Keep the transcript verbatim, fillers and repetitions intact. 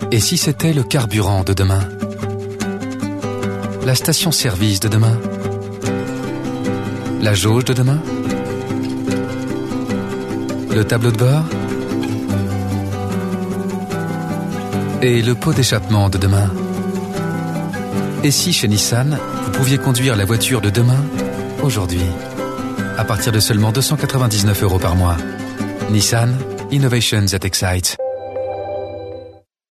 Et si c'était le carburant de demain? La station-service de demain? La jauge de demain? Le tableau de bord? Et le pot d'échappement de demain? Et si chez Nissan, vous pouviez conduire la voiture de demain, aujourd'hui, à partir de seulement deux cent quatre-vingt-dix-neuf euros par mois? Nissan, Innovations that excite.